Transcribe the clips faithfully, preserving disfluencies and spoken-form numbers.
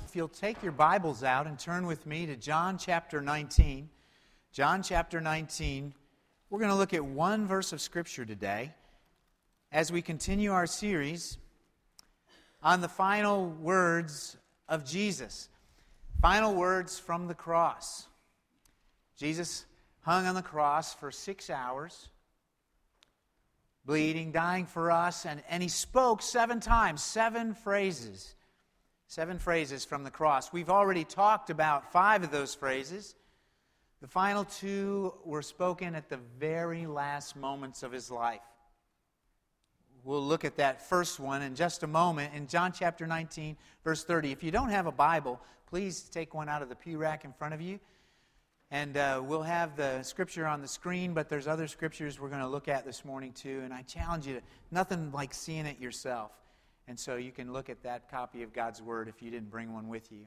if you'll take your Bibles out and turn with me to John chapter nineteen. John chapter nineteen. We're going to look at one verse of Scripture today as we continue our series on the final words of Jesus. Final words from the cross. Jesus hung on the cross for six hours, bleeding, dying for us, and, and he spoke seven times, seven phrases. Seven phrases from the cross. We've already talked about five of those phrases. The final two were spoken at the very last moments of his life. We'll look at that first one in just a moment in John chapter nineteen, verse thirty. If you don't have a Bible, please take one out of the pew rack in front of you. And uh, we'll have the scripture on the screen, but there's other scriptures we're going to look at this morning too. And I challenge you to, nothing like seeing it yourself. And so you can look at that copy of God's Word if you didn't bring one with you.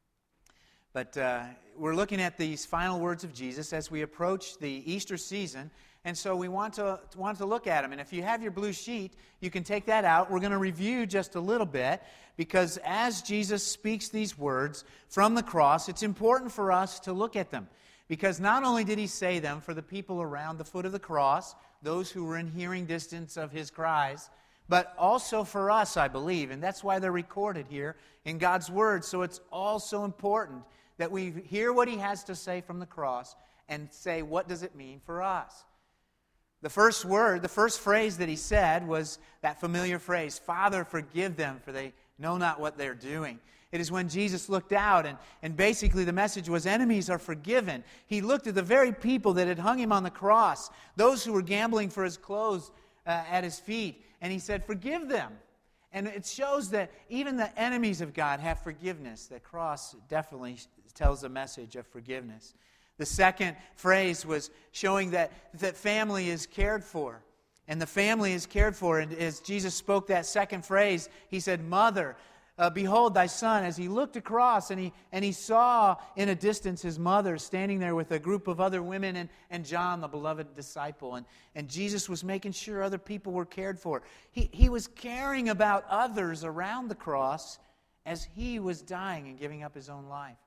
But uh, we're looking at these final words of Jesus as we approach the Easter season. And so we want to, want to look at them. And if you have your blue sheet, you can take that out. We're going to review just a little bit because as Jesus speaks these words from the cross, it's important for us to look at them. Because not only did he say them for the people around the foot of the cross, those who were in hearing distance of his cries, but also for us, I believe, and that's why they're recorded here in God's Word. So it's also important that we hear what he has to say from the cross and say, what does it mean for us? The first word, the first phrase that he said was that familiar phrase, Father, forgive them, for they know not what they're doing. It is when Jesus looked out, and, and basically the message was enemies are forgiven. He looked at the very people that had hung him on the cross, those who were gambling for his clothes uh, at his feet, and he said, forgive them. And it shows that even the enemies of God have forgiveness. The cross definitely tells a message of forgiveness. The second phrase was showing that, that family is cared for. And the family is cared for. And as Jesus spoke that second phrase, he said, Mother, uh, behold thy son. As he looked across and he, and he saw in a distance his mother standing there with a group of other women and, and John, the beloved disciple. And, and Jesus was making sure other people were cared for. He, he was caring about others around the cross as he was dying and giving up his own life.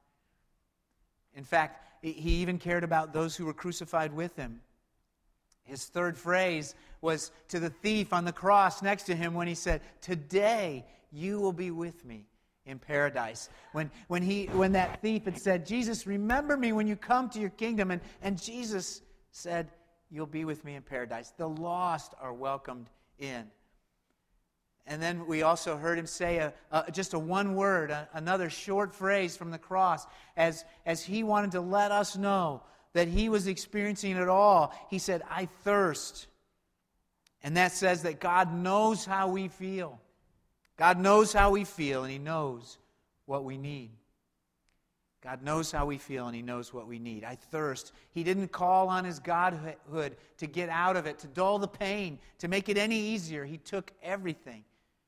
In fact, he even cared about those who were crucified with him. His third phrase was to the thief on the cross next to him when he said, today you will be with me in paradise. When, when, he, when that thief had said, Jesus, remember me when you come to your kingdom. And, and Jesus said, you'll be with me in paradise. The lost are welcomed in. And then we also heard him say a, a, just a one word, a, another short phrase from the cross as, as he wanted to let us know that he was experiencing it all. He said, I thirst. And that says that God knows how we feel. God knows how we feel, and he knows what we need. God knows how we feel, and he knows what we need. I thirst. He didn't call on his godhood to get out of it, to dull the pain, to make it any easier. He took everything.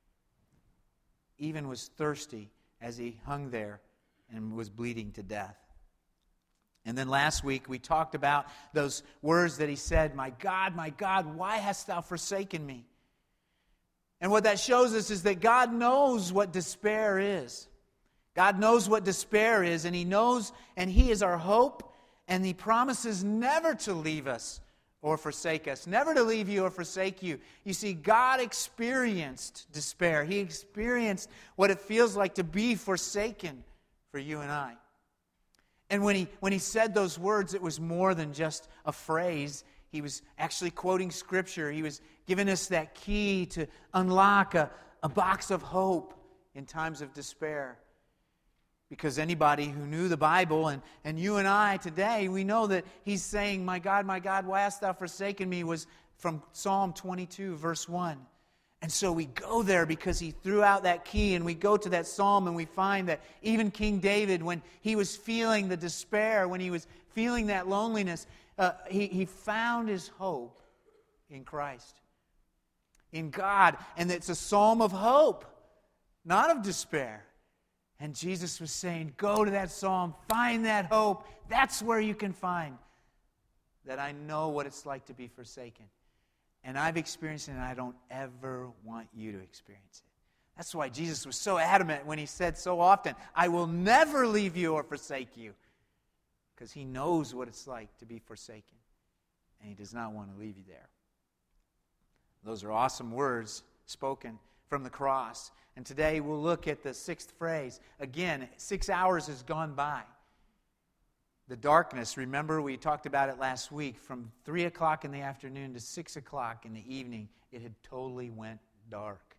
Even was thirsty as he hung there and was bleeding to death. And then last week we talked about those words that he said, my God, my God, why hast thou forsaken me? And what that shows us is that God knows what despair is. God knows what despair is, and he knows, and he is our hope, and he promises never to leave us or forsake us, never to leave you or forsake you. You see, God experienced despair. He experienced what it feels like to be forsaken for you and I. And when he, when he said those words, it was more than just a phrase. He was actually quoting Scripture. He was giving us that key to unlock a, a box of hope in times of despair. Because anybody who knew the Bible, and, and you and I today, we know that he's saying, my God, my God, why hast thou forsaken me, was from Psalm twenty-two, verse one. And so we go there because he threw out that key, and we go to that psalm and we find that even King David, when he was feeling the despair, when he was feeling that loneliness, uh, he, he found his hope in Christ, in God. And it's a psalm of hope, not of despair. And Jesus was saying, go to that psalm, find that hope. That's where you can find that I know what it's like to be forsaken. And I've experienced it, and I don't ever want you to experience it. That's why Jesus was so adamant when he said so often, I will never leave you or forsake you. Because he knows what it's like to be forsaken. And he does not want to leave you there. Those are awesome words spoken from the cross. And today we'll look at the sixth phrase. Again, six hours has gone by. The darkness, remember we talked about it last week, from three o'clock in the afternoon to six o'clock in the evening, it had totally went dark.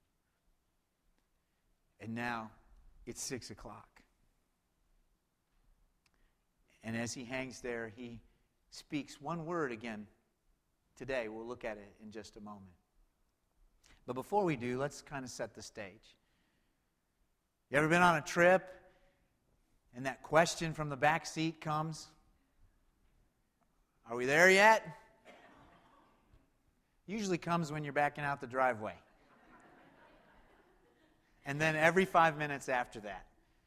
And now it's six o'clock. And as he hangs there, he speaks one word again today. We'll look at it in just a moment. But before we do, let's kind of set the stage. You ever been on a trip and that question from the back seat comes? Are we there yet? Usually comes when you're backing out the driveway. And then every five minutes after that.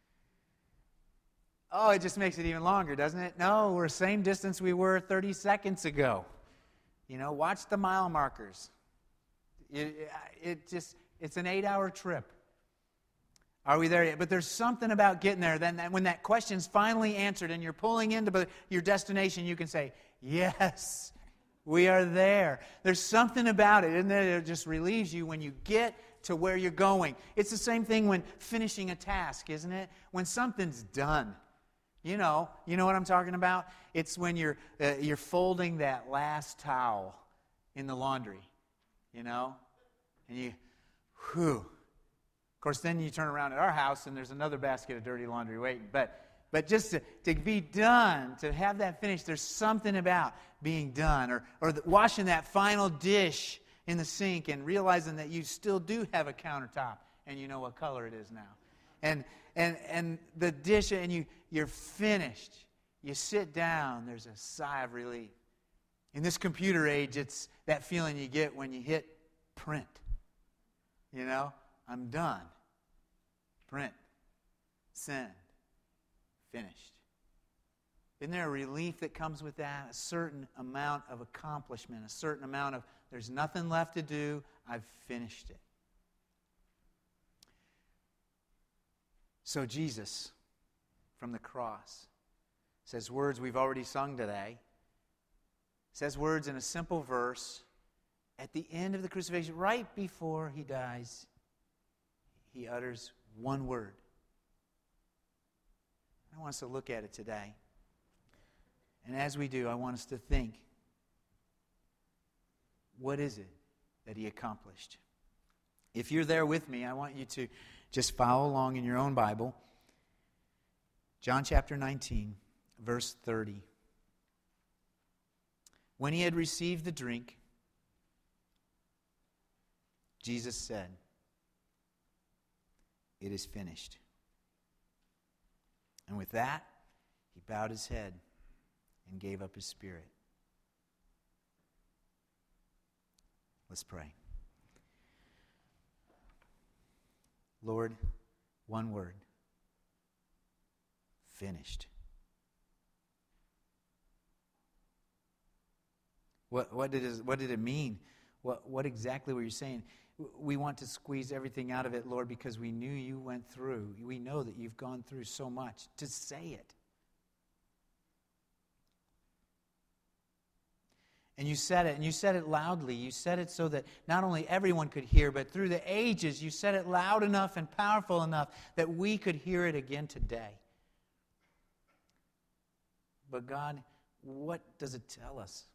Oh, it just makes it even longer, doesn't it? No, we're the same distance we were thirty seconds ago. You know, watch the mile markers. It, it just, it's an eight-hour trip. Are we there yet? But there's something about getting there. Then when that question's finally answered and you're pulling into your destination, you can say, yes, we are there. There's something about it, isn't there? It just relieves you when you get to where you're going. It's the same thing when finishing a task, isn't it? When something's done. You know, you know what I'm talking about? It's when you're uh, you're folding that last towel in the laundry, you know? And you, whew. Of course, then you turn around at our house and there's another basket of dirty laundry waiting. But but just to, to be done, to have that finished, there's something about being done. Or, or the, washing that final dish in the sink and realizing that you still do have a countertop and you know what color it is now. And and and the dish, and you, you're finished. You sit down, there's a sigh of relief. In this computer age, it's that feeling you get when you hit print. You know, I'm done. Print. Send. Finished. Isn't there a relief that comes with that? A certain amount of accomplishment, a certain amount of, there's nothing left to do, I've finished it. So Jesus, from the cross, says words we've already sung today, says words in a simple verse at the end of the crucifixion, right before he dies, he utters one word. I want us to look at it today. And as we do, I want us to think, what is it that he accomplished? If you're there with me, I want you to just follow along in your own Bible. John chapter nineteen, verse thirty. When he had received the drink, Jesus said, "It is finished." And with that, he bowed his head and gave up his spirit. Let's pray. Lord, one word. Finished. What, what, did it, what did it mean? What, what exactly were you saying? We want to squeeze everything out of it, Lord, because we knew you went through. We know that you've gone through so much. To say it. And you said it, and you said it loudly. You said it so that not only everyone could hear, but through the ages, you said it loud enough and powerful enough that we could hear it again today. But God, what does it tell us?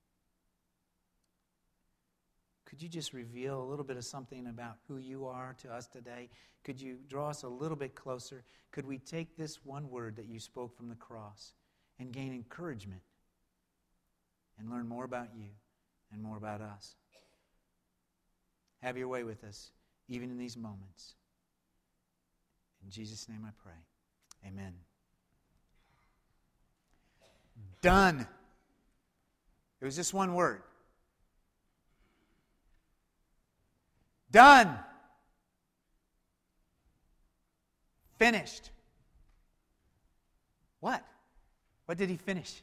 Could you just reveal a little bit of something about who you are to us today? Could you draw us a little bit closer? Could we take this one word that you spoke from the cross and gain encouragement and learn more about you and more about us? Have your way with us, even in these moments. In Jesus' name I pray. Amen. Done. It was just one word. Done. Finished. What? What did he finish?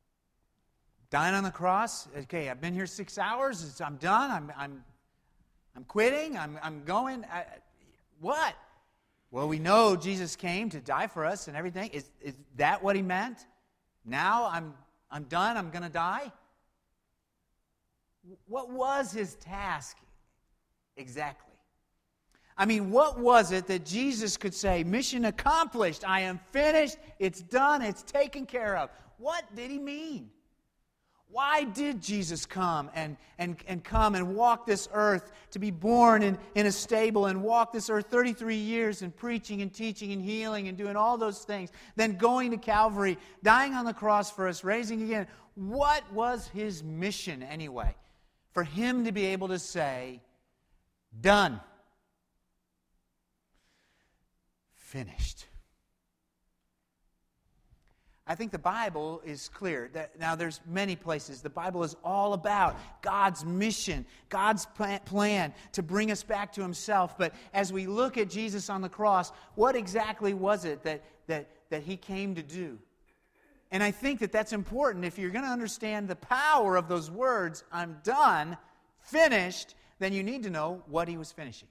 Dying on the cross? Okay, I've been here six hours. I'm done. I'm, I'm, I'm quitting? I'm, I'm going? I, what? Well, we know Jesus came to die for us and everything. Is, is that what he meant? Now I'm, I'm done? I'm going to die? What was his task exactly? I mean, what was it that Jesus could say, mission accomplished, I am finished, it's done, it's taken care of? What did he mean? Why did Jesus come and, and, and come and walk this earth, to be born in, in a stable and walk this earth thirty-three years and preaching and teaching and healing and doing all those things, then going to Calvary, dying on the cross for us, raising again? What was his mission anyway? For him to be able to say, done. Finished. I think the Bible is clear. That, now, there's many places. The Bible is all about God's mission, God's plan to bring us back to himself. But as we look at Jesus on the cross, what exactly was it that, that, that he came to do? And I think that that's important. If you're going to understand the power of those words, I'm done, finished, then you need to know what he was finishing.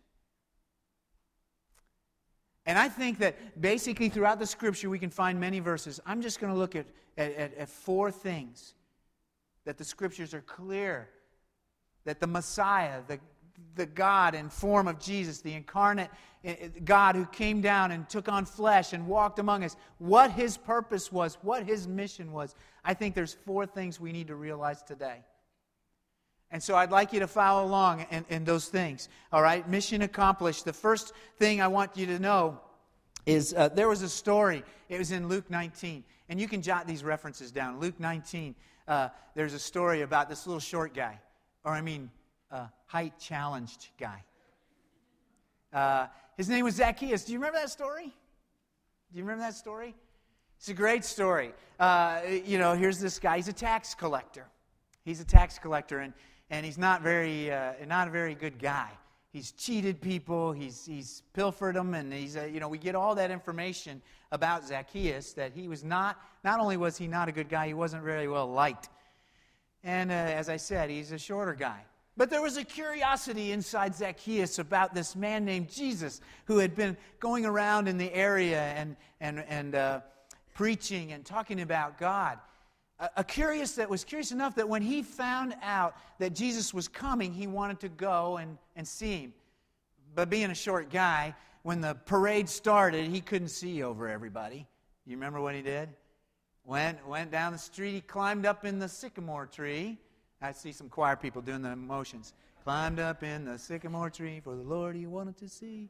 And I think that basically throughout the Scripture we can find many verses. I'm just going to look at, at, at four things that the Scriptures are clear. That the Messiah, the, the God in form of Jesus, the incarnate God who came down and took on flesh and walked among us, what his purpose was, what his mission was. I think there's four things we need to realize today. And so I'd like you to follow along in, in those things. All right, mission accomplished. The first thing I want you to know is uh, there was a story. It was in Luke nineteen. And you can jot these references down. Luke nineteen, uh, there's a story about this little short guy. Or I mean, uh, height-challenged guy. Uh, his name was Zacchaeus. Do you remember that story? Do you remember that story? It's a great story. Uh, you know, here's this guy. He's a tax collector. He's a tax collector, and And he's not very, uh, not a very good guy. He's cheated people. He's he's pilfered them, and he's uh, you know we get all that information about Zacchaeus, that he was not. Not only was he not a good guy, he wasn't very well liked. And uh, as I said, he's a shorter guy. But there was a curiosity inside Zacchaeus about this man named Jesus, who had been going around in the area and and and uh, preaching and talking about God. A curious that was curious enough that when he found out that Jesus was coming, he wanted to go and, and see him. But being a short guy, when the parade started, he couldn't see over everybody. You remember what he did? Went, went down the street, he climbed up in the sycamore tree. I see some choir people doing the motions. Climbed up in the sycamore tree for the Lord he wanted to see.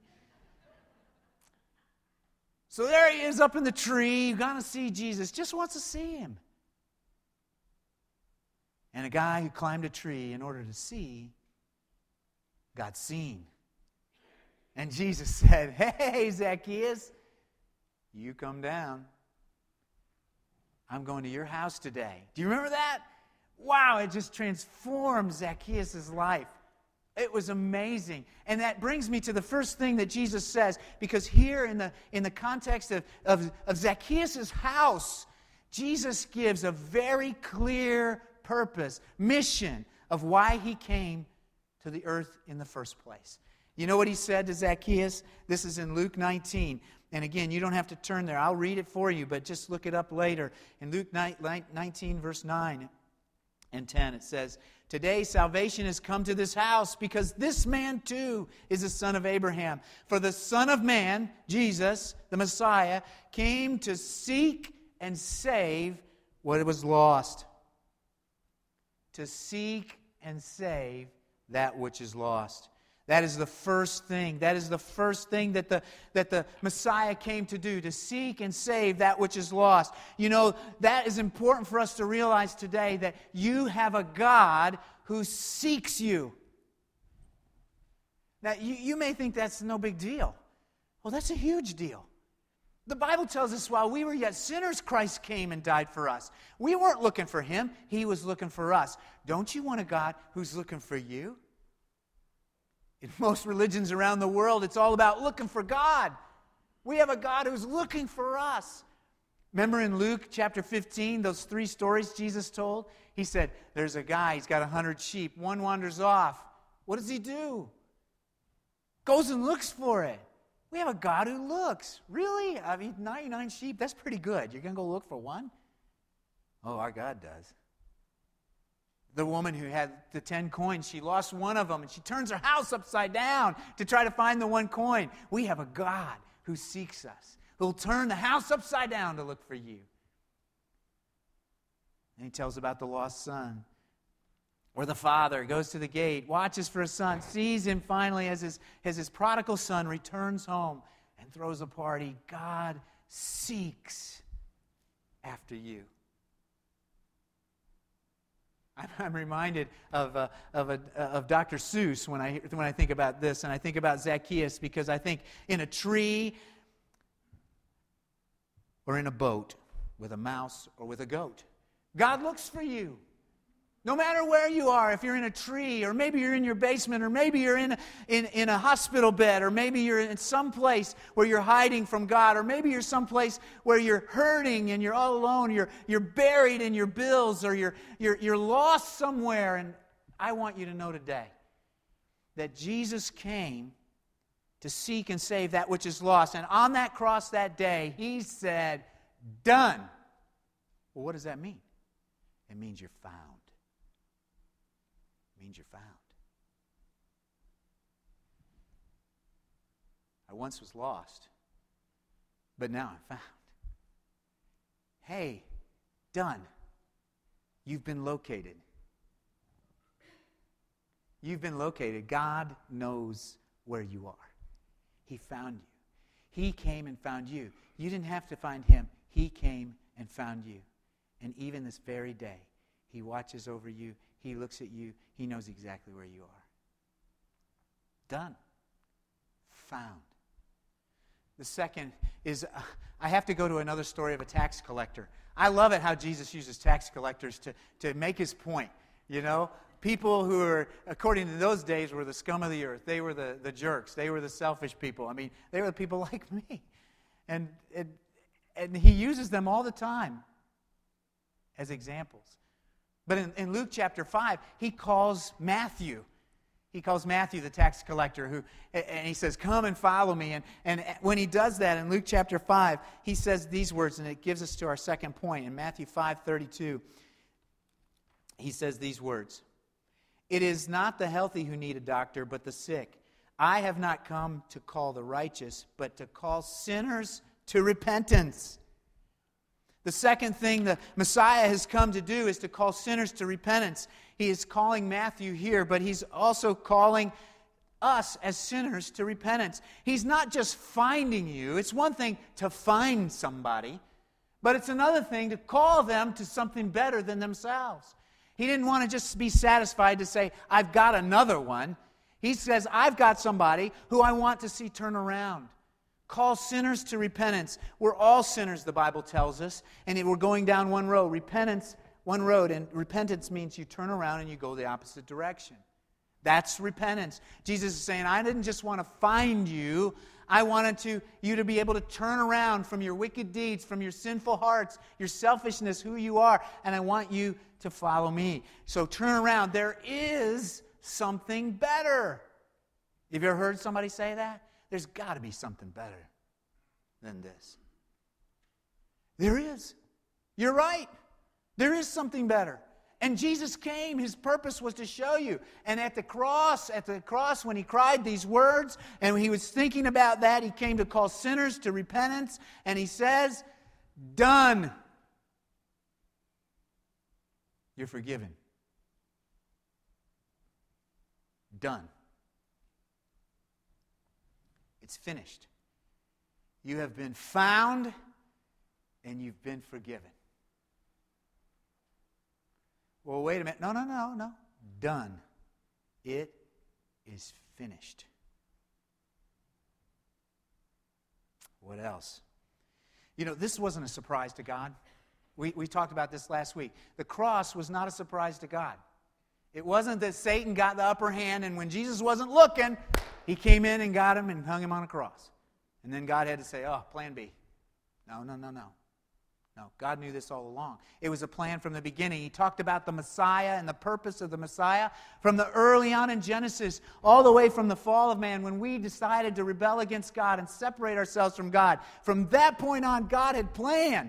So there he is up in the tree, going to see Jesus, just wants to see him. And a guy who climbed a tree in order to see got seen. And Jesus said, "Hey, Zacchaeus, you come down. I'm going to your house today." Do you remember that? Wow, it just transformed Zacchaeus' life. It was amazing. And that brings me to the first thing that Jesus says, because here in the, in the context of, of, of Zacchaeus' house, Jesus gives a very clear purpose, mission of why he came to the earth in the first place. You know what he said to Zacchaeus? This is in Luke nineteen. And again, you don't have to turn there. I'll read it for you, but just look it up later. In Luke nineteen, verse nine and ten, it says, "Today salvation has come to this house, because this man too is a son of Abraham. For the Son of Man, Jesus, the Messiah, came to seek and save what was lost." To seek and save that which is lost. That is the first thing. That is the first thing that the, that the Messiah came to do, to seek and save that which is lost. You know, that is important for us to realize today, that you have a God who seeks you. Now, you, you may think that's no big deal. Well, that's a huge deal. The Bible tells us while we were yet sinners, Christ came and died for us. We weren't looking for him. He was looking for us. Don't you want a God who's looking for you? In most religions around the world, it's all about looking for God. We have a God who's looking for us. Remember in Luke chapter fifteen, those three stories Jesus told? He said, there's a guy, he's got a hundred sheep. One wanders off. What does he do? Goes and looks for it. We have a God who looks. Really? I mean, ninety-nine sheep, that's pretty good. You're going to go look for one? Oh, our God does. The woman who had the ten coins, she lost one of them, and she turns her house upside down to try to find the one coin. We have a God who seeks us, who will turn the house upside down to look for you. And he tells about the lost son, where the father goes to the gate, watches for his son, sees him finally as his, as his prodigal son returns home and throws a party. God seeks after you. I'm, I'm reminded of, uh, of, a, of Doctor Seuss when I, when I think about this, and I think about Zacchaeus, because I think in a tree or in a boat with a mouse or with a goat, God looks for you. No matter where you are, if you're in a tree, or maybe you're in your basement, or maybe you're in a, in, in a hospital bed, or maybe you're in some place where you're hiding from God, or maybe you're someplace where you're hurting and you're all alone, you're, you're buried in your bills, or you're, you're, you're lost somewhere. And I want you to know today that Jesus came to seek and save that which is lost. And on that cross that day, He said, done. Well, what does that mean? It means you're found. Means you're found. I once was lost, but now I'm found. Hey, done. You've been located. You've been located. God knows where you are. He found you. He came and found you. You didn't have to find Him. He came and found you. And even this very day, He watches over you. He looks at you. He knows exactly where you are. Done. Found. The second is, uh, I have to go to another story of a tax collector. I love it how Jesus uses tax collectors to, to make His point. You know, people who are, according to those days, were the scum of the earth. They were the, the jerks. They were the selfish people. I mean, they were the people like me. And, and, and He uses them all the time as examples. But in, in Luke chapter five, He calls Matthew. He calls Matthew the tax collector, who, and He says, come and follow me. And, and when He does that in Luke chapter five, He says these words, and it gives us to our second point. In Matthew five thirty-two, He says these words, it is not the healthy who need a doctor, but the sick. I have not come to call the righteous, but to call sinners to repentance. The second thing the Messiah has come to do is to call sinners to repentance. He is calling Matthew here, but He's also calling us as sinners to repentance. He's not just finding you. It's one thing to find somebody, but it's another thing to call them to something better than themselves. He didn't want to just be satisfied to say, I've got another one. He says, I've got somebody who I want to see turn around. Call sinners to repentance. We're all sinners, the Bible tells us, and we're going down one road. Repentance, one road, and repentance means you turn around and you go the opposite direction. That's repentance. Jesus is saying, I didn't just want to find you. I wanted to, you to be able to turn around from your wicked deeds, from your sinful hearts, your selfishness, who you are, and I want you to follow me. So turn around. There is something better. Have you ever heard somebody say that? There's got to be something better than this. There is. You're right. There is something better. And Jesus came. His purpose was to show you. And at the cross, at the cross when He cried these words, and He was thinking about that, He came to call sinners to repentance. And He says, done. You're forgiven. Done. It's finished. You have been found and you've been forgiven. Well, wait a minute. No, no, no, no. Done. It is finished. What else? You know, this wasn't a surprise to God. We, we talked about this last week. The cross was not a surprise to God. It wasn't that Satan got the upper hand and when Jesus wasn't looking, He came in and got Him and hung Him on a cross. And then God had to say, oh, plan B. No, no, no, no. No, God knew this all along. It was a plan from the beginning. He talked about the Messiah and the purpose of the Messiah from the early on in Genesis, all the way from the fall of man, when we decided to rebel against God and separate ourselves from God. From that point on, God had planned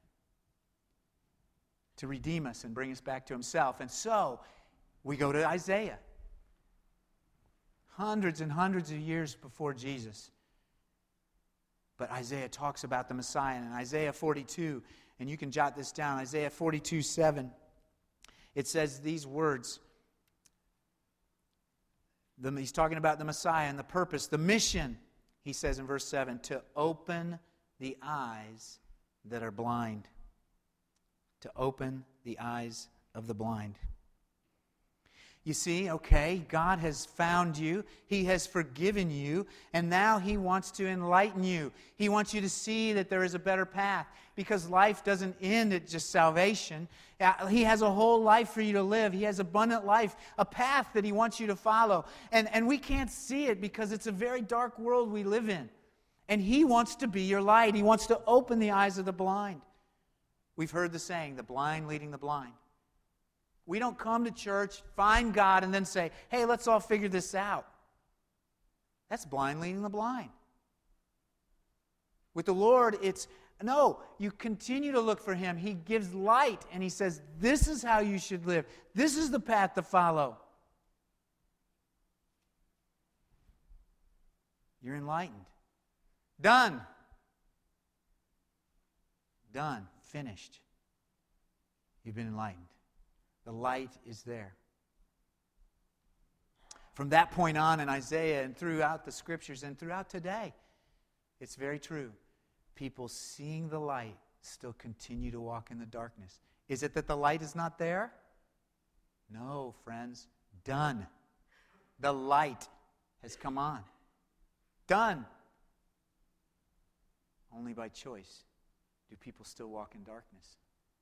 to redeem us and bring us back to Himself. And so, we go to Isaiah. Hundreds and hundreds of years before Jesus. But Isaiah talks about the Messiah. And in Isaiah forty-two, and you can jot this down, Isaiah forty-two seven, it says these words. The, he's talking about the Messiah and the purpose, the mission, he says in verse seven, to open the eyes that are blind. To open the eyes of the blind. You see, okay, God has found you. He has forgiven you. And now He wants to enlighten you. He wants you to see that there is a better path. Because life doesn't end at just salvation. He has a whole life for you to live. He has abundant life, a path that He wants you to follow. And, and we can't see it because it's a very dark world we live in. And He wants to be your light. He wants to open the eyes of the blind. We've heard the saying, the blind leading the blind. We don't come to church, find God, and then say, hey, let's all figure this out. That's blind leading the blind. With the Lord, it's, no, you continue to look for Him. He gives light, and He says, this is how you should live. This is the path to follow. You're enlightened. Done. Done. Finished. You've been enlightened. The light is there. From that point on in Isaiah and throughout the Scriptures and throughout today, it's very true. People seeing the light still continue to walk in the darkness. Is it that the light is not there? No, friends. Done. The light has come on. Done. Only by choice do people still walk in darkness.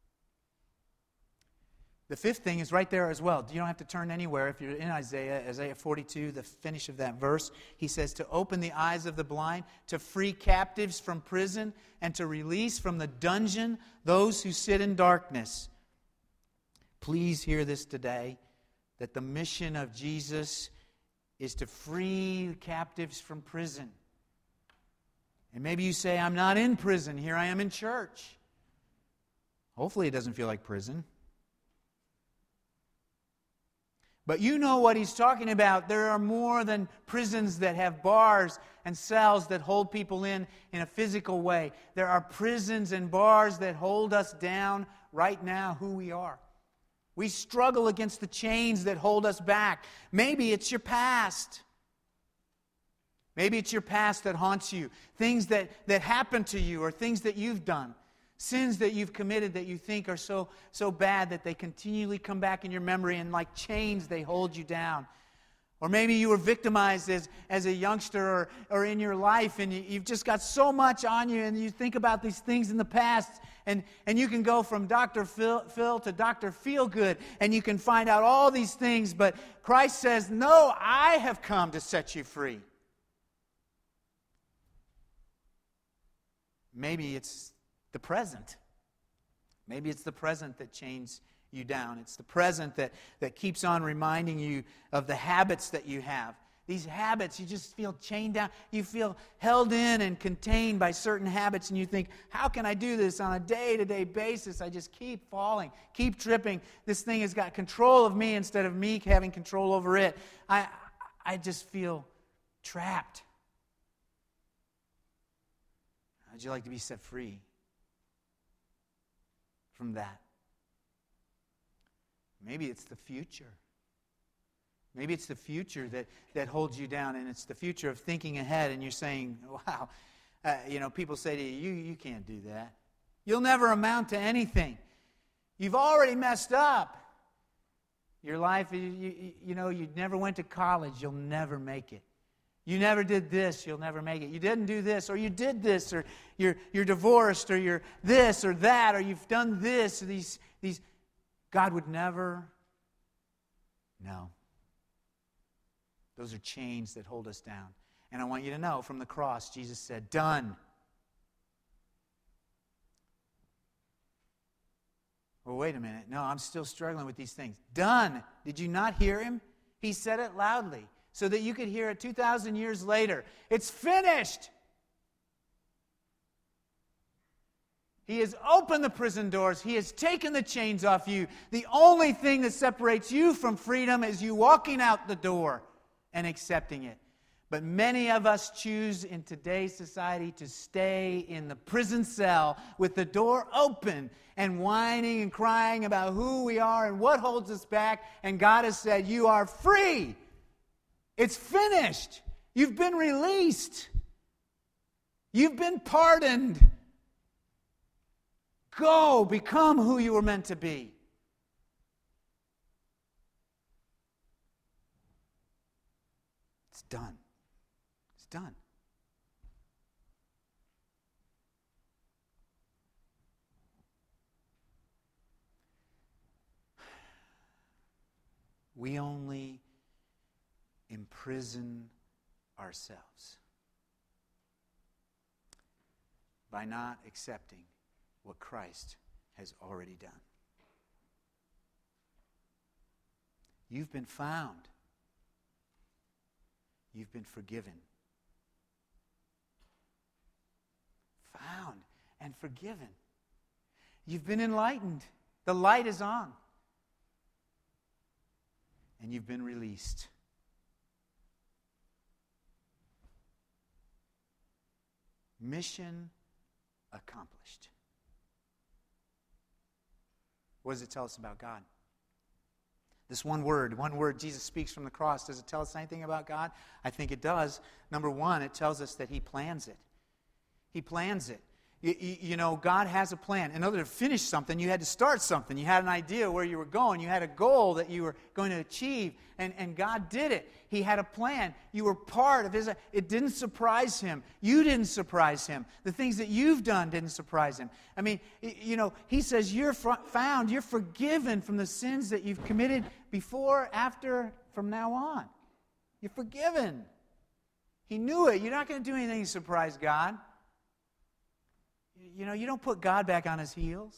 The fifth thing is right there as well. You don't have to turn anywhere. If you're in Isaiah, Isaiah forty-two, the finish of that verse, he says, to open the eyes of the blind, to free captives from prison, and to release from the dungeon those who sit in darkness. Please hear this today, that the mission of Jesus is to free captives from prison. And maybe you say, I'm not in prison. Here I am in church. Hopefully it doesn't feel like prison. But you know what he's talking about. There are more than prisons that have bars and cells that hold people in in a physical way. There are prisons and bars that hold us down right now, who we are. We struggle against the chains that hold us back. Maybe it's your past. Maybe it's your past that haunts you. Things that, that happened to you or things that you've done. Sins that you've committed that you think are so, so bad that they continually come back in your memory and like chains they hold you down. Or maybe you were victimized as, as a youngster or, or in your life and you, you've just got so much on you and you think about these things in the past and, and you can go from Doctor Phil, Phil to Doctor Feelgood and you can find out all these things, but Christ says, no, I have come to set you free. Maybe it's the present. Maybe it's the present that chains you down. It's the present that, that keeps on reminding you of the habits that you have. These habits, you just feel chained down. You feel held in and contained by certain habits, and you think, how can I do this on a day-to-day basis? I just keep falling, keep tripping. This thing has got control of me instead of me having control over it. I, I just feel trapped. How'd you like to be set free from that? Maybe it's the future. Maybe it's the future that, that holds you down, and it's the future of thinking ahead, and you're saying, wow, uh, you know, people say to you, you, you can't do that. You'll never amount to anything. You've already messed up. Your life, you, you, you know, you never went to college, you'll never make it. You never did this, you'll never make it. You didn't do this, or you did this, or you're you're divorced, or you're this or that, or you've done this. These these God would never. No. Those are chains that hold us down. And I want you to know, from the cross, Jesus said, done. Well, wait a minute. No, I'm still struggling with these things. Done. Did you not hear him? He said it loudly so that you could hear it two thousand years later. It's finished. He has opened the prison doors. He has taken the chains off you. The only thing that separates you from freedom is you walking out the door and accepting it. But many of us choose in today's society to stay in the prison cell with the door open and whining and crying about who we are and what holds us back. And God has said, you are free. It's finished. You've been released. You've been pardoned. Go, become who you were meant to be. It's done. It's done. We only imprison ourselves by not accepting what Christ has already done. You've been found. You've been forgiven. Found and forgiven. You've been enlightened. The light is on. And you've been released. Mission accomplished. What does it tell us about God? This one word, one word Jesus speaks from the cross, does it tell us anything about God? I think it does. Number one, it tells us that He plans it. He plans it. You, you, you know, God has a plan. In order to finish something, you had to start something. You had an idea where you were going. You had a goal that you were going to achieve, and, and God did it. He had a plan. You were part of His. It didn't surprise Him. You didn't surprise Him. The things that you've done didn't surprise Him. I mean, you know, He says you're found, you're forgiven from the sins that you've committed before, after, from now on. You're forgiven. He knew it. You're not going to do anything to surprise God. You know, you don't put God back on His heels.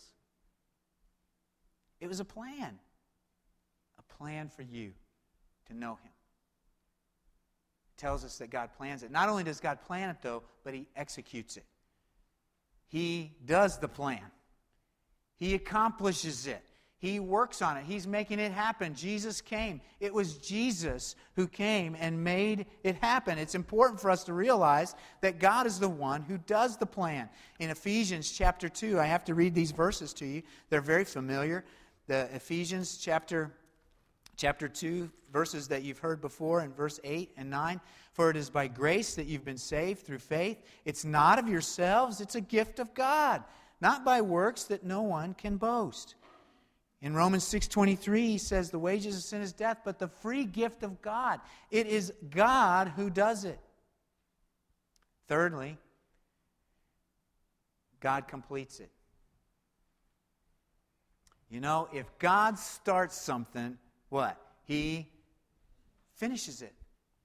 It was a plan. A plan for you to know Him. It tells us that God plans it. Not only does God plan it, though, but He executes it. He does the plan. He accomplishes it. He works on it. He's making it happen. Jesus came. It was Jesus who came and made it happen. It's important for us to realize that God is the one who does the plan. In Ephesians chapter two, I have to read these verses to you. They're very familiar. The Ephesians chapter, chapter two, verses that you've heard before in verse eight and nine. For it is by grace that you've been saved through faith. It's not of yourselves. It's a gift of God. Not by works that no one can boast. In Romans six twenty-three, he says, the wages of sin is death, but the free gift of God. It is God who does it. Thirdly, God completes it. You know, if God starts something, what? He finishes it.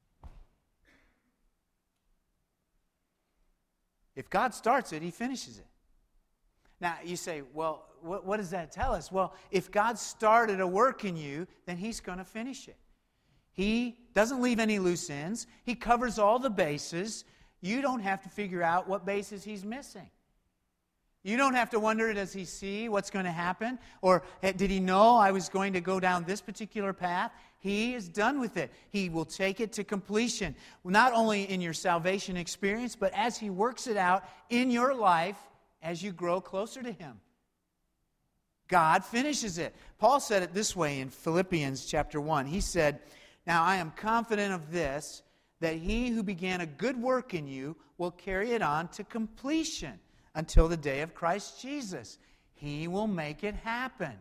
If God starts it, He finishes it. Now, you say, well, what, what does that tell us? Well, if God started a work in you, then He's going to finish it. He doesn't leave any loose ends. He covers all the bases. You don't have to figure out what bases He's missing. You don't have to wonder, does He see what's going to happen? Or did He know I was going to go down this particular path? He is done with it. He will take it to completion. Not only in your salvation experience, but as He works it out in your life as you grow closer to Him. God finishes it. Paul said it this way in Philippians chapter one. He said, now I am confident of this, that He who began a good work in you will carry it on to completion until the day of Christ Jesus. He will make it happen.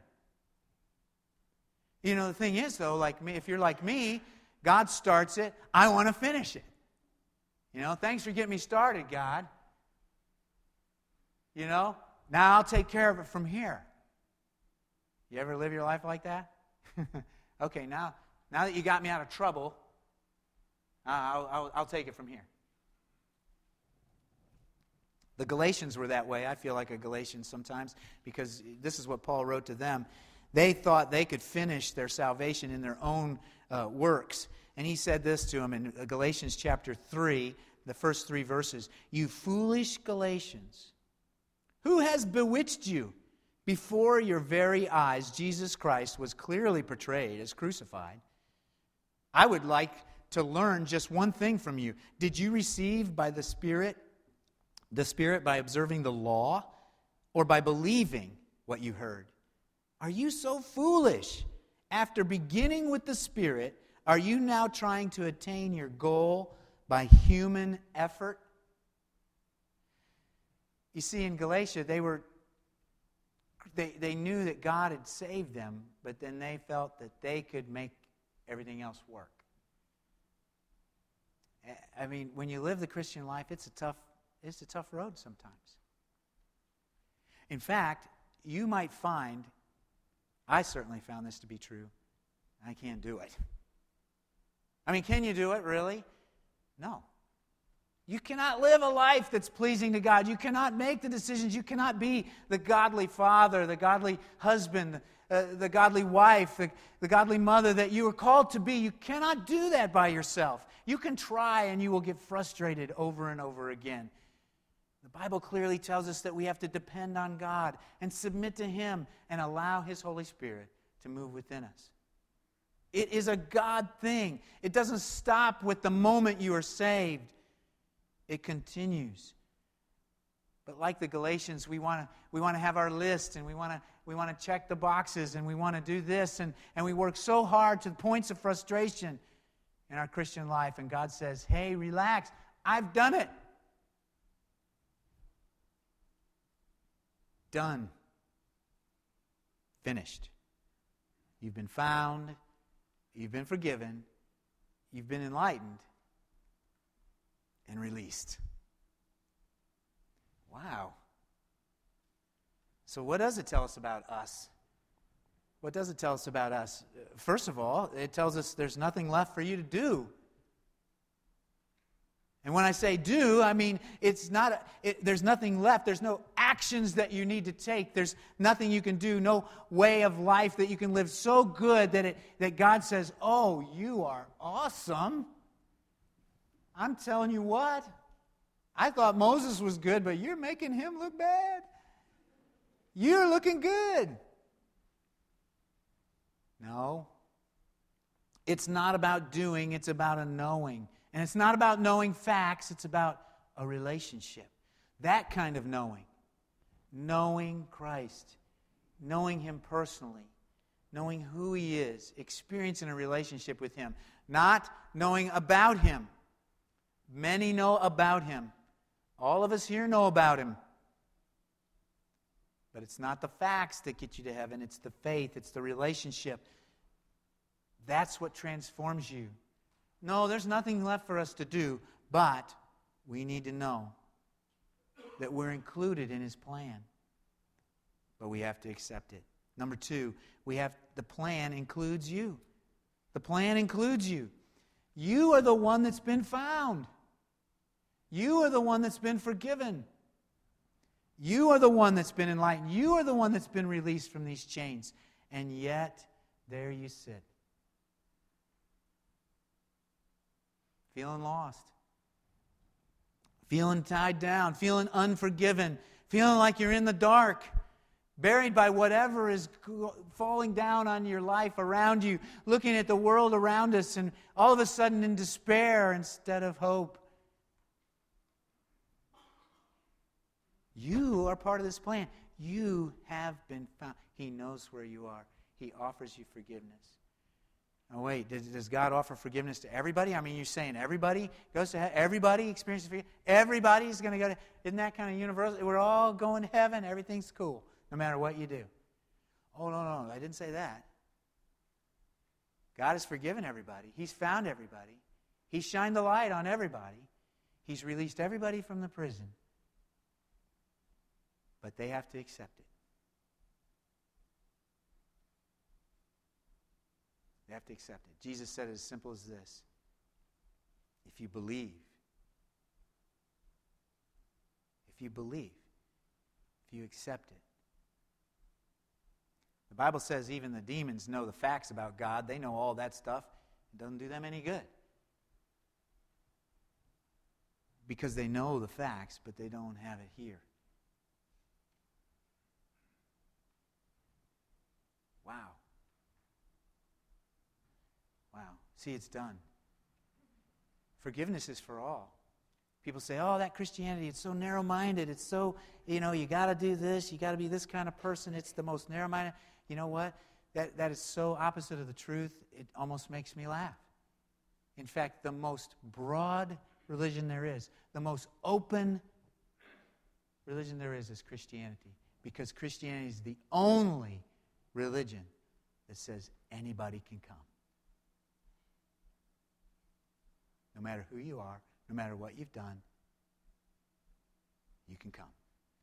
You know, the thing is, though, like me, if you're like me, God starts it, I want to finish it. You know, thanks for getting me started, God. You know, now I'll take care of it from here. You ever live your life like that? Okay, now, now that you got me out of trouble, I'll, I'll, I'll take it from here. The Galatians were that way. I feel like a Galatian sometimes because this is what Paul wrote to them. They thought they could finish their salvation in their own uh, works. And he said this to them in Galatians chapter three, the first three verses. You foolish Galatians, who has bewitched you? Before your very eyes, Jesus Christ was clearly portrayed as crucified. I would like to learn just one thing from you. Did you receive by the Spirit, the Spirit by observing the law, or by believing what you heard? Are you so foolish? After beginning with the Spirit, are you now trying to attain your goal by human effort? You see, in Galatia, they were they, they knew that God had saved them, but then they felt that they could make everything else work. I mean, when you live the Christian life, it's a tough, it's a tough road sometimes. In fact, you might find, I certainly found this to be true, I can't do it. I mean, can you do it, really? No. You cannot live a life that's pleasing to God. You cannot make the decisions. You cannot be the godly father, the godly husband, uh, the godly wife, the, the godly mother that you are called to be. You cannot do that by yourself. You can try and you will get frustrated over and over again. The Bible clearly tells us that we have to depend on God and submit to Him and allow His Holy Spirit to move within us. It is a God thing. It doesn't stop with the moment you are saved. It continues. But like the Galatians, we want to we want to have our list, and we want to we want to check the boxes, and we want to do this, and, and we work so hard to the points of frustration in our Christian life. And God says, hey, relax. I've done it. Done. Finished. You've been found. You've been forgiven. You've been enlightened. And released. Wow. So what does it tell us about us? What does it tell us about us? First of all, it tells us there's nothing left for you to do. And when I say do, I mean it's not. A, it, there's nothing left. There's no actions that you need to take. There's nothing you can do. No way of life that you can live so good that it that God says, "Oh, you are awesome." I'm telling you what, I thought Moses was good, but you're making him look bad. You're looking good. No. It's not about doing, it's about a knowing. And it's not about knowing facts, it's about a relationship. That kind of knowing. Knowing Christ. Knowing Him personally. Knowing who He is. Experiencing a relationship with Him. Not knowing about Him. Many know about Him. All of us here know about Him. But it's not the facts that get you to heaven. It's the faith. It's the relationship. That's what transforms you. No, there's nothing left for us to do, but we need to know that we're included in His plan. But we have to accept it. Number two, we have the plan includes you. The plan includes you. You are the one that's been found. You are the one that's been forgiven. You are the one that's been enlightened. You are the one that's been released from these chains. And yet, there you sit. Feeling lost. Feeling tied down. Feeling unforgiven. Feeling like you're in the dark. Buried by whatever is falling down on your life around you. Looking at the world around us and all of a sudden in despair instead of hope. You are part of this plan. You have been found. He knows where you are. He offers you forgiveness. Oh, wait, does, does God offer forgiveness to everybody? I mean, you're saying everybody goes to heaven? Everybody experiences forgiveness? Everybody's going to go to... Isn't that kind of universal? We're all going to heaven. Everything's cool, no matter what you do. Oh, no, no, I didn't say that. God has forgiven everybody. He's found everybody. He's shined the light on everybody. He's released everybody from the prison. But they have to accept it. They have to accept it. Jesus said it as simple as this. If you believe, if you believe, if you accept it. The Bible says even the demons know the facts about God. They know all that stuff. It doesn't do them any good. Because they know the facts, but they don't have it here. Wow. Wow. See, it's done. Forgiveness is for all. People say, oh, that Christianity, it's so narrow-minded. It's so, you know, you got to do this. You got to be this kind of person. It's the most narrow-minded. You know what? That, that is so opposite of the truth, it almost makes me laugh. In fact, the most broad religion there is, the most open religion there is, is Christianity. Because Christianity is the only religion that says anybody can come. No matter who you are, no matter what you've done, you can come.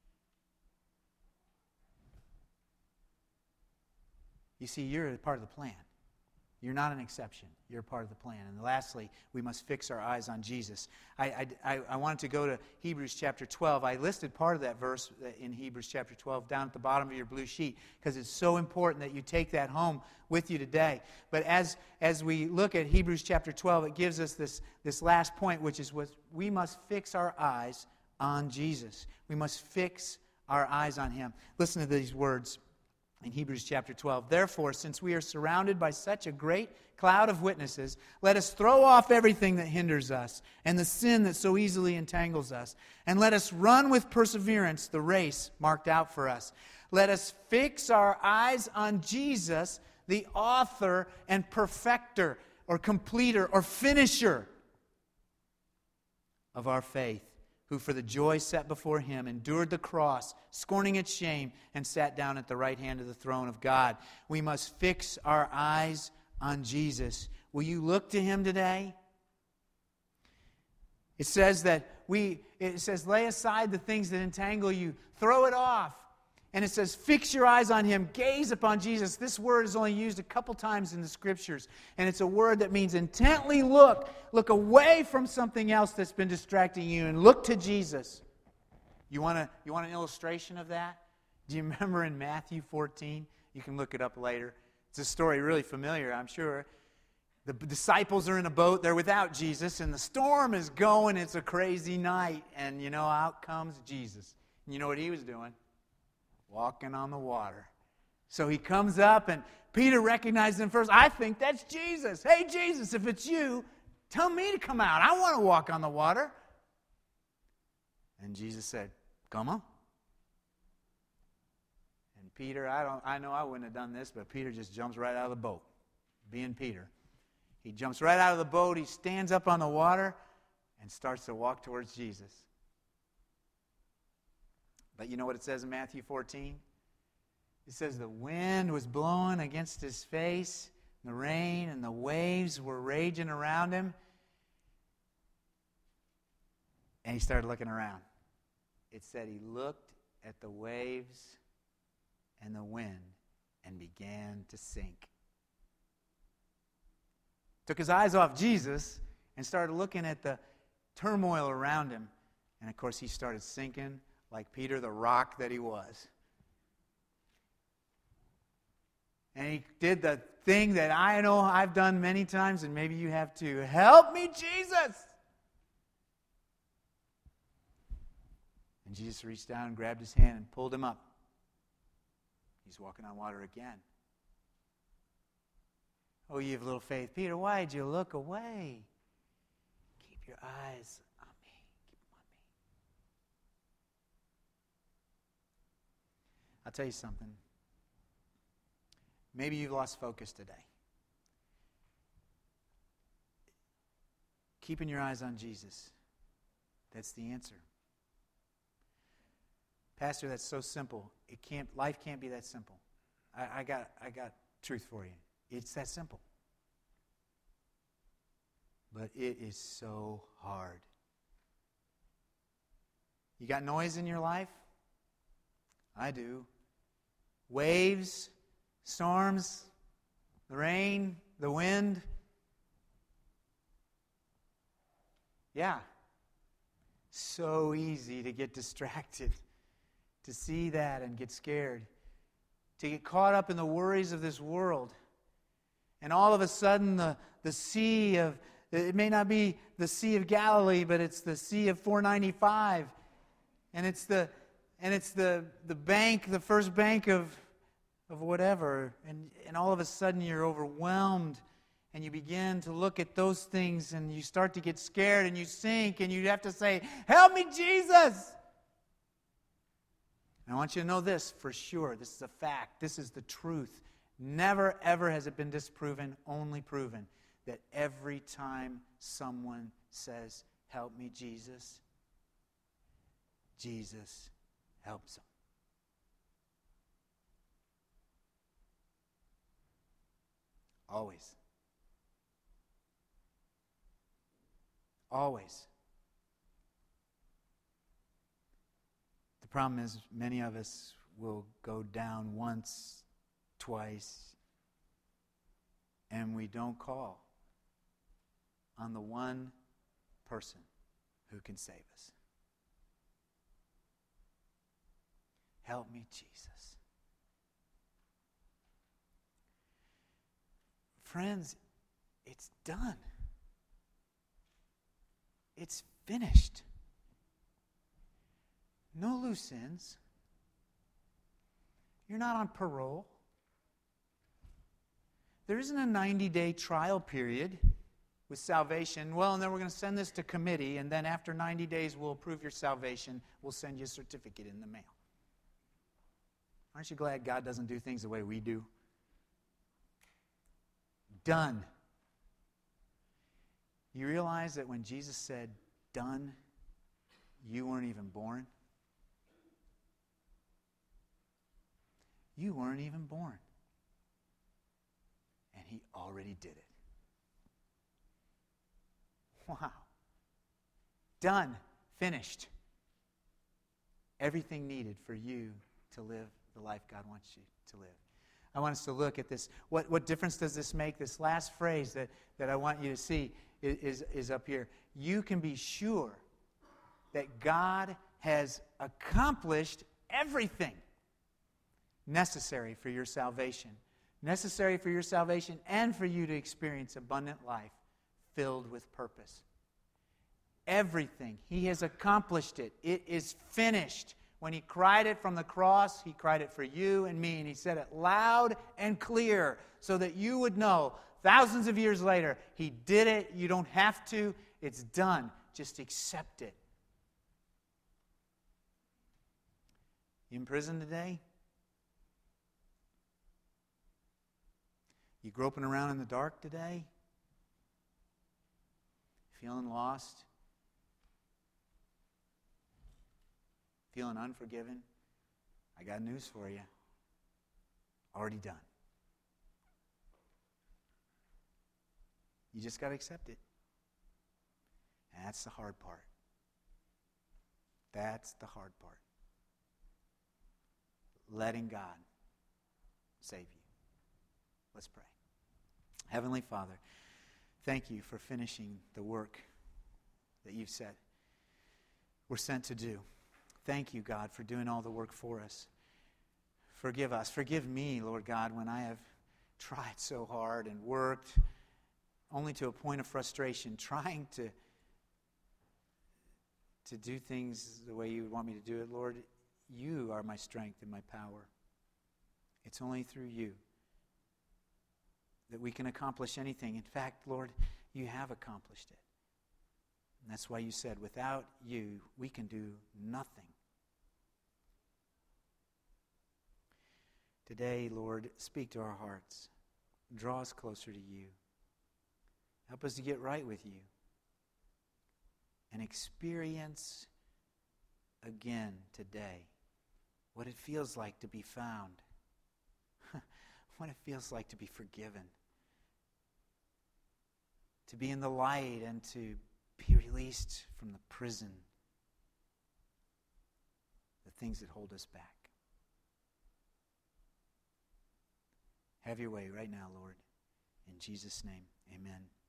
You see, you're a part of the plan. You're not an exception. You're a part of the plan. And lastly, we must fix our eyes on Jesus. I, I, I wanted to go to Hebrews chapter twelve. I listed part of that verse in Hebrews chapter twelve down at the bottom of your blue sheet because it's so important that you take that home with you today. But as, as we look at Hebrews chapter twelve, it gives us this, this last point, which is what we must fix our eyes on Jesus. We must fix our eyes on Him. Listen to these words. In Hebrews chapter twelve, therefore, since we are surrounded by such a great cloud of witnesses, let us throw off everything that hinders us and the sin that so easily entangles us, and let us run with perseverance the race marked out for us. Let us fix our eyes on Jesus, the author and perfecter, or completer, or finisher of our faith, who for the joy set before Him endured the cross, scorning its shame, and sat down at the right hand of the throne of God. We must fix our eyes on Jesus. Will you look to Him today? It says that we, it says, lay aside the things that entangle you. Throw it off. And it says, fix your eyes on Him. Gaze upon Jesus. This word is only used a couple times in the Scriptures. And it's a word that means intently look. Look away from something else that's been distracting you and look to Jesus. You want, a, you want an illustration of that? Do you remember in Matthew fourteen? You can look it up later. It's a story really familiar, I'm sure. The disciples are in a boat. They're without Jesus. And the storm is going. It's a crazy night. And, you know, out comes Jesus. And you know what He was doing? Walking on the water. So He comes up and Peter recognizes Him first. I think that's Jesus. Hey, Jesus, if it's you, tell me to come out. I want to walk on the water. And Jesus said, come on. And Peter, I don't I know I wouldn't have done this, but Peter just jumps right out of the boat. Being Peter. He jumps right out of the boat. He stands up on the water and starts to walk towards Jesus. But you know what it says in Matthew fourteen? It says the wind was blowing against His face, the rain and the waves were raging around Him. And He started looking around. It said He looked at the waves and the wind and began to sink. Took His eyes off Jesus and started looking at the turmoil around Him. And of course He started sinking like Peter, the rock that he was. And he did the thing that I know I've done many times, and maybe you have too. Help me, Jesus! And Jesus reached down and grabbed his hand and pulled him up. He's walking on water again. Oh, you have little faith. Peter, why did you look away? Keep your eyes on me. Keep them on me. I'll tell you something. Maybe you've lost focus today. Keeping your eyes on Jesus. That's the answer. Pastor, that's so simple. It can't. Life can't be that simple. I, I got. I got truth for you. It's that simple. But it is so hard. You got noise in your life? I do. Waves, storms, the rain, the wind. So easy to get distracted, to see that and get scared, to get caught up in the worries of this world. And all of a sudden, the, the sea of, it may not be the Sea of Galilee, but it's the Sea of four ninety-five. And it's the and it's the, the bank, the first bank of, of whatever. And, and all of a sudden, you're overwhelmed. And you begin to look at those things and you start to get scared and you sink and you have to say, "Help me, Jesus!" And I want you to know this for sure. This is a fact. This is the truth. Never, ever has it been disproven, only proven, that every time someone says, "Help me, Jesus," Jesus helps them. Always. Always. The problem is many of us will go down once, twice, and we don't call on the one person who can save us. Help me, Jesus. Friends, it's done. It's finished. No loose ends. You're not on parole. There isn't a ninety-day trial period with salvation. Well, and then we're going to send this to committee, and then after ninety days we'll approve your salvation. We'll send you a certificate in the mail. Aren't you glad God doesn't do things the way we do? Done. You realize that when Jesus said, "Done," you weren't even born? You weren't even born. And He already did it. Wow. Done. Finished. Everything needed for you to live the life God wants you to live. I want us to look at this. What, what difference does this make? This last phrase that, that I want you to see is, is, is up here. You can be sure that God has accomplished everything necessary for your salvation. Necessary for your salvation and for you to experience abundant life filled with purpose. Everything. He has accomplished it. It is finished. When He cried it from the cross, He cried it for you and me, and He said it loud and clear so that you would know thousands of years later, He did it. You don't have to. It's done. Just accept it. You in prison today? You groping around in the dark today? Feeling lost? Feeling unforgiven? I got news for you. Already done. You just got to accept it. And that's the hard part. That's the hard part. Letting God save you. Let's pray. Heavenly Father, thank you for finishing the work that you've said we're sent to do. Thank you, God, for doing all the work for us. Forgive us. Forgive me, Lord God, when I have tried so hard and worked only to a point of frustration, trying to, to do things the way you would want me to do it. Lord, you are my strength and my power. It's only through you that we can accomplish anything. In fact, Lord, you have accomplished it. And that's why you said, without you, we can do nothing. Today, Lord, speak to our hearts. Draw us closer to you. Help us to get right with you and experience again today what it feels like to be found, what it feels like to be forgiven, to be in the light and to be released from the prison, the things that hold us back. Have your way right now, Lord. In Jesus' name, amen.